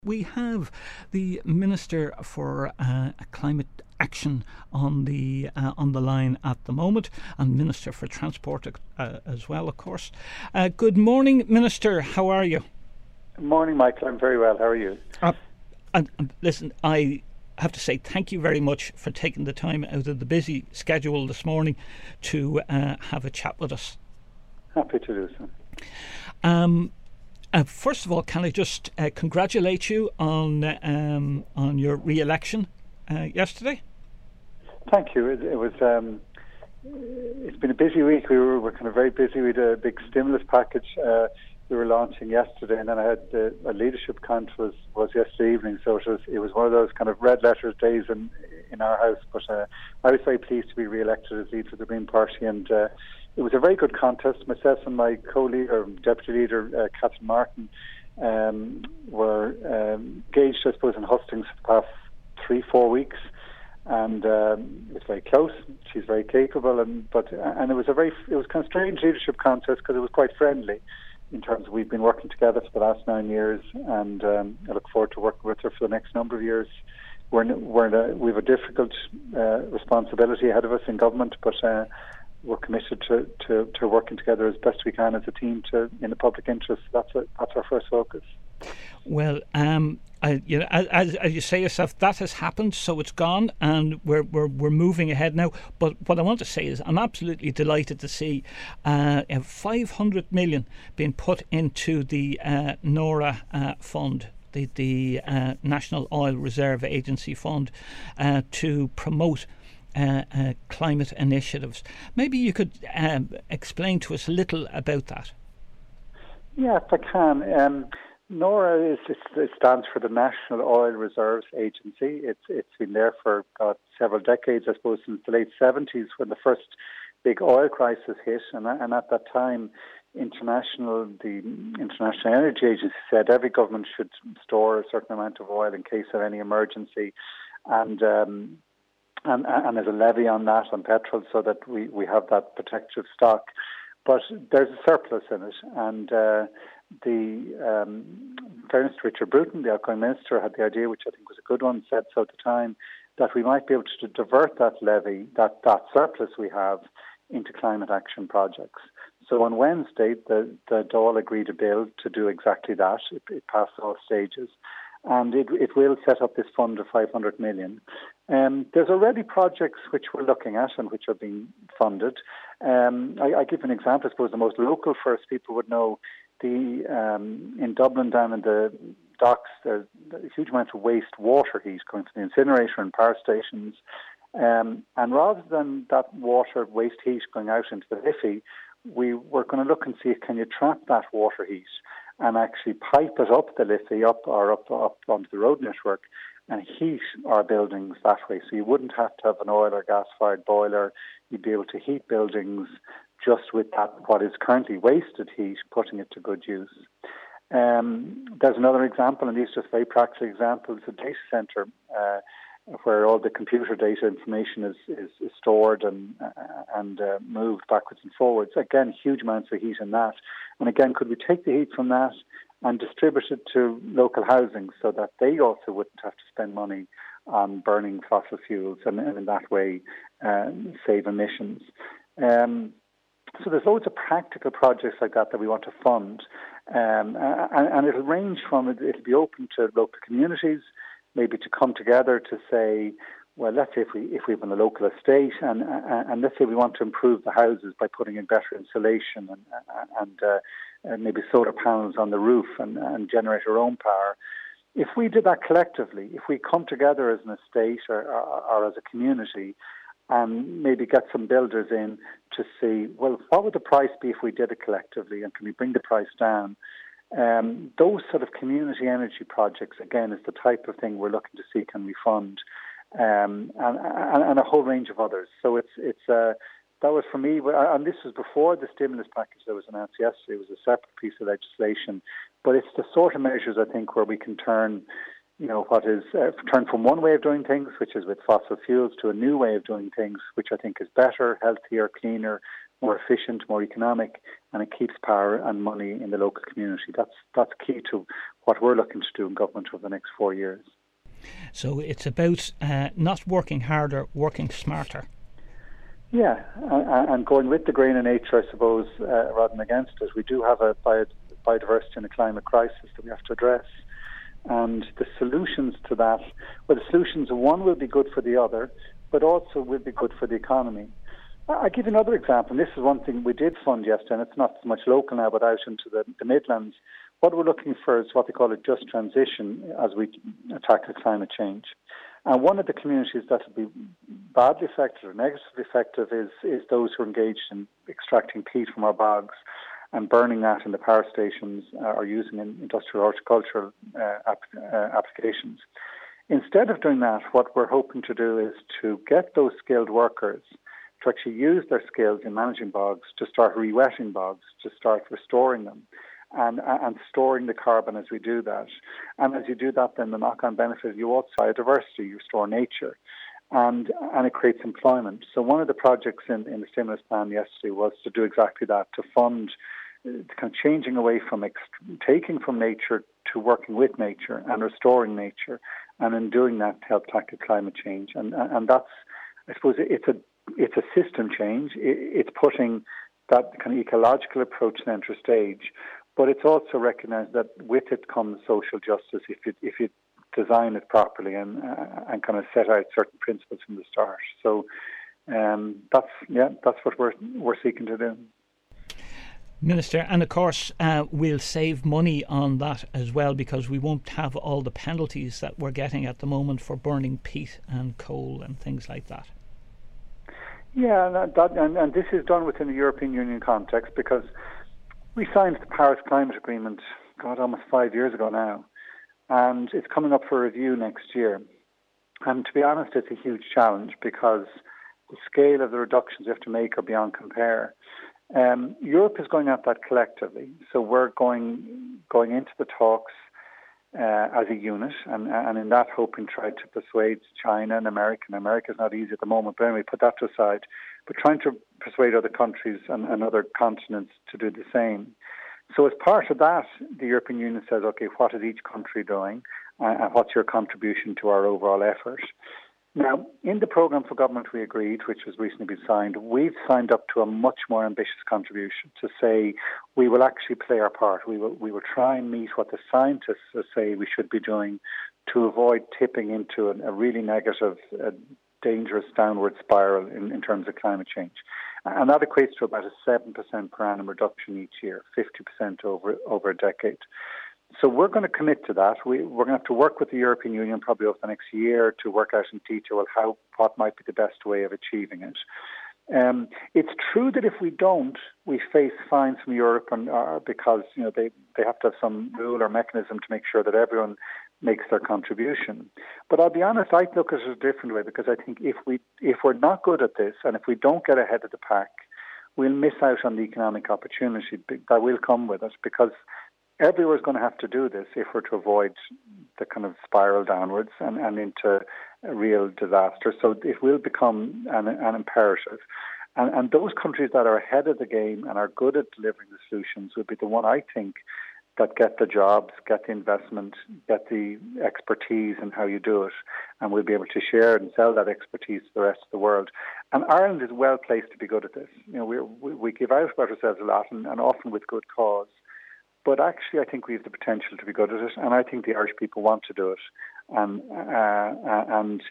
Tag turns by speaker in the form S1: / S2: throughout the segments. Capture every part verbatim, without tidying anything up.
S1: We have the Minister for uh, Climate Action on the uh, on the line at the moment, and Minister for Transport uh, as well, of course. Uh, good morning, Minister. How are you?
S2: Good morning, Michael. I'm very well. How are you?
S1: Uh, and, and listen, I have to say thank you very much for taking the time out of the busy schedule this morning to uh, have a chat with us.
S2: Happy to do so.
S1: Um, Uh, first of all, can I just uh, congratulate you on uh, um, on your re-election uh, yesterday?
S2: Thank you. It, it was. Um, it's been a busy week. We were, were kind of very busy with a big stimulus package uh, we were launching yesterday, and then I had uh, a leadership conference was, was yesterday evening. So it was it was one of those kind of red letter days in in our house. But uh, I was very pleased to be re-elected as leader of the Green Party, and Uh, it was a very good contest. Myself and my co-leader, deputy leader, uh, Catherine Martin, um, were um, engaged, I suppose, in hustings for the past three, four weeks, and um, it was very close. She's very capable, and but and it was a very it was kind of strange leadership contest because it was quite friendly. In terms of we've been working together for the last nine years, and um, I look forward to working with her for the next number of years. We're in, we're in a, we have a difficult uh, responsibility ahead of us in government, but. Uh, We're committed to, to, to working together as best we can as a team to in the public interest. That's a, that's our first focus.
S1: Well, um, I, you know, as, as you say yourself, that has happened, so it's gone, and we're we're we're moving ahead now. But what I want to say is, I'm absolutely delighted to see uh, five hundred million being put into the uh, NORA uh, fund. The the uh, National Oil Reserve Agency fund uh, to promote Uh, uh, climate initiatives. Maybe you could um, explain to us a little about that.
S2: Yeah, if I can. Um, NORA is it stands for the National Oil Reserves Agency. It's it's been there for God, several decades, I suppose, since the late seventies when the first big oil crisis hit, and and at that time, international the International Energy Agency said every government should store a certain amount of oil in case of any emergency, and um, And, and there's a levy on that, on petrol, so that we, we have that protective stock. But there's a surplus in it. And uh, the um, fairness to Richard Bruton, the outgoing minister, had the idea, which I think was a good one, said so at the time, that we might be able to divert that levy, that, that surplus we have, into climate action projects. So on Wednesday, the, the Dáil agreed a bill to do exactly that. It, it passed all stages. And it, it will set up this fund of five hundred million. Um, there's already projects which we're looking at and which are being funded. Um, I, I give an example. I suppose the most local first people would know the um, in Dublin down in the docks, there's a huge amount of waste water heat coming from the incinerator and power stations. Um, and rather than that water waste heat going out into the Liffey, we were going to look and see, can you trap that water heat and actually pipe it up the Liffey, up or up up onto the road network, and heat our buildings that way. So you wouldn't have to have an oil or gas-fired boiler. You'd be able to heat buildings just with that, what is currently wasted heat, putting it to good use. Um, there's another example, and these are just very practical examples, a data centre uh, where all the computer data information is, is, is stored and uh, and uh, moved backwards and forwards. Again, huge amounts of heat in that. And again, could we take the heat from that and distribute it to local housing so that they also wouldn't have to spend money on burning fossil fuels and, and in that way uh, save emissions? Um, so there's loads of practical projects like that that we want to fund. Um, and, and it'll range from, it'll be open to local communities, maybe to come together to say, well, let's say if we if we have a local estate, and and let's say we want to improve the houses by putting in better insulation and and, uh, and maybe solar panels on the roof and, and generate our own power. If we did that collectively, if we come together as an estate or, or, or as a community, and maybe get some builders in to see, well, what would the price be if we did it collectively, and can we bring the price down? Um, those sort of community energy projects, again, is the type of thing we're looking to see can we fund. Um, and, and, and a whole range of others. So it's it's uh, that was for me, and this was before the stimulus package that was announced yesterday. It was a separate piece of legislation, but it's the sort of measures I think where we can turn, you know, what is uh, turn from one way of doing things, which is with fossil fuels, to a new way of doing things, which I think is better, healthier, cleaner, more efficient, more economic, and it keeps power and money in the local community. That's that's key to what we're looking to do in government over the next four years.
S1: So it's about uh, not working harder, working smarter.
S2: Yeah, and, and going with the grain of nature, I suppose, uh, rather than against it. We do have a biodiversity and a climate crisis that we have to address. And the solutions to that, well, the solutions, one will be good for the other, but also will be good for the economy. I'll give you another example. And this is one thing we did fund yesterday, and it's not so much local now, but out into the, the Midlands. What we're looking for is what they call a just transition as we tackle climate change. And one of the communities that will be badly affected or negatively affected is, is those who are engaged in extracting peat from our bogs and burning that in the power stations uh, or using in industrial horticultural uh, ap- uh, applications. Instead of doing that, what we're hoping to do is to get those skilled workers to actually use their skills in managing bogs, to start re-wetting bogs, to start restoring them, and and storing the carbon as we do that. And as you do that, then the knock-on benefit, you also biodiversity, you restore nature, and and it creates employment. So one of the projects in, in the stimulus plan yesterday was to do exactly that, to fund uh, kind of changing away from ex- taking from nature to working with nature and restoring nature, and in doing that to help tackle climate change. And and that's, I suppose, it's a it's a system change. It's putting that kind of ecological approach center stage, but it's also recognised that with it comes social justice if you if you design it properly and uh, and kind of set out certain principles from the start. So um, that's yeah, that's what we're we're seeking to do.
S1: Minister, and of course uh, we'll save money on that as well, because we won't have all the penalties that we're getting at the moment for burning peat and coal and things like that.
S2: Yeah, and, that, and, and this is done within the European Union context, because we signed the Paris Climate Agreement, God, almost five years ago now, and it's coming up for review next year. And to be honest, it's a huge challenge because the scale of the reductions we have to make are beyond compare. Um, Europe is going at that collectively, so we're going going into the talks uh, as a unit, and, and in that hoping try to persuade China and America. And America is not easy at the moment, but anyway, put that to aside. But trying to persuade other countries and, and other continents to do the same. So as part of that, the European Union says, okay, what is each country doing, uh, and what's your contribution to our overall effort? Now, in the programme for government we agreed, which was recently been signed, we've signed up to a much more ambitious contribution to say we will actually play our part. We will we will try and meet what the scientists say we should be doing to avoid tipping into a, a really negative, uh, dangerous downward spiral in, in terms of climate change. And that equates to about a seven percent per annum reduction each year, fifty percent over, over a decade. So we're going to commit to that. We, we're going to have to work with the European Union probably over the next year to work out in detail well, how what might be the best way of achieving it. Um, it's true that if we don't, we face fines from Europe, and uh, because you know they, they have to have some rule or mechanism to make sure that everyone makes their contribution. But I'll be honest, I look at it a different way, because I think if we if we're not good at this, and if we don't get ahead of the pack, we'll miss out on the economic opportunity that will come with it, because everywhere's going to have to do this if we're to avoid the kind of spiral downwards and, and into a real disaster. So it will become an, an imperative. And, and those countries that are ahead of the game and are good at delivering the solutions will be the one, I think, that get the jobs, get the investment, get the expertise in how you do it, and we'll be able to share and sell that expertise to the rest of the world. And Ireland is well placed to be good at this. You know, we we, we give out about ourselves a lot, and, and often with good cause. But actually, I think we have the potential to be good at it, and I think the Irish people want to do it. And uh, and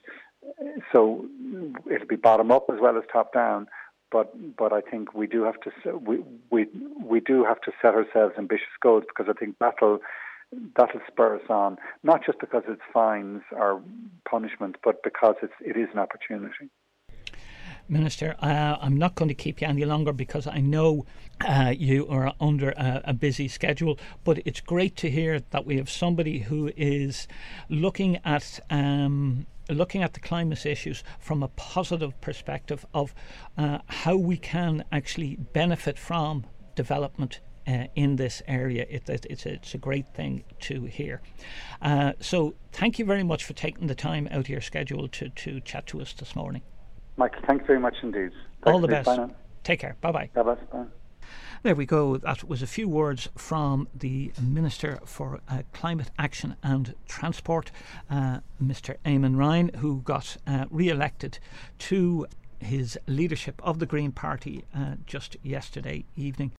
S2: so it'll be bottom up as well as top down. But but I think we do have to we we we do have to set ourselves ambitious goals, because I think that'll that'll spur us on, not just because it's fines or punishment, but because it's it is an opportunity.
S1: Minister, uh, I'm not going to keep you any longer, because I know uh, you are under a, a busy schedule, but it's great to hear that we have somebody who is looking at um, looking at the climate issues from a positive perspective of uh, how we can actually benefit from development uh, in this area. It, it, it's, a, it's a great thing to hear. Uh, so thank you very much for taking the time out of your schedule to, to chat to us this morning.
S2: Michael, thanks very much indeed. Thanks.
S1: All the best.
S2: Bye now.
S1: Take care. Bye-bye.
S2: Bye-bye. Bye.
S1: There we go. That was a few words from the Minister for uh, Climate Action and Transport, uh, Mister Eamon Ryan, who got uh, re-elected to his leadership of the Green Party uh, just yesterday evening.